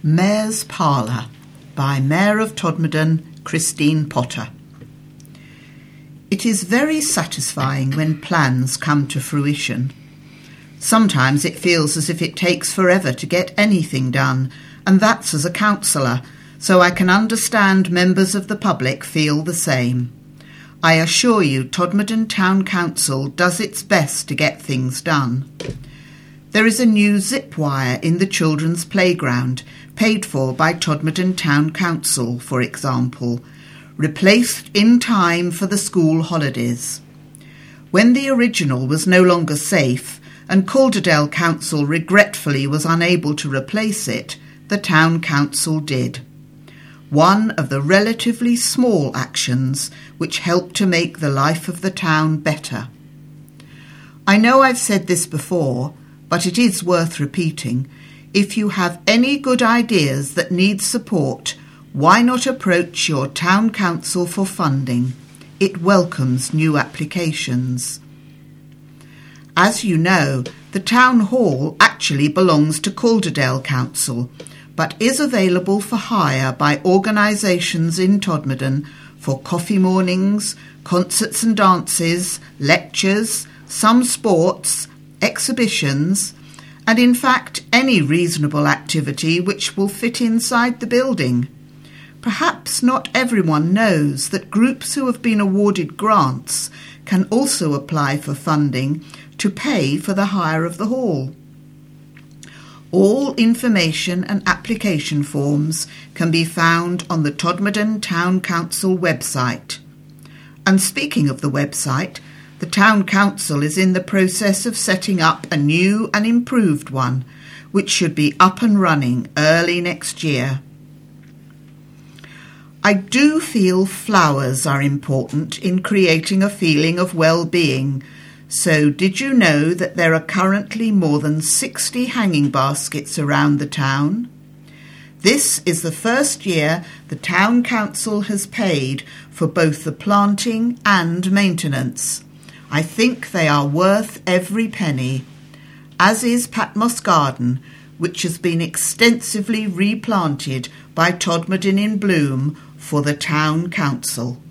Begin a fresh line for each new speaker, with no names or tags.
Mayor's Parlour by Mayor of Todmorden, Christine Potter. It is very satisfying when plans come to fruition. Sometimes it feels as if it takes forever to get anything done, and that's as a councillor, so I can understand members of the public feel the same. I assure you Todmorden Town Council does its best to get things done. There is a new zip wire in the children's playground, paid for by Todmorden Town Council, for example, replaced in time for the school holidays. When the original was no longer safe and Calderdale Council regretfully was unable to replace it, the Town Council did. One of the relatively small actions which helped to make the life of the town better. I know I've said this before, but it is worth repeating. If you have any good ideas that need support, why not approach your town council for funding? It welcomes new applications. As you know, the town hall actually belongs to Calderdale Council, but is available for hire by organisations in Todmorden for coffee mornings, concerts and dances, lectures, some sports, exhibitions, and in fact any reasonable activity which will fit inside the building. Perhaps not everyone knows that groups who have been awarded grants can also apply for funding to pay for the hire of the hall. All information and application forms can be found on the Todmorden Town Council website. And speaking of the website, the Town Council is in the process of setting up a new and improved one, which should be up and running early next year. I do feel flowers are important in creating a feeling of well-being. So did you know that there are currently more than 60 hanging baskets around the town? This is the first year the Town Council has paid for both the planting and maintenance. I think they are worth every penny, as is Patmos Garden, which has been extensively replanted by Todmorden in Bloom for the Town Council.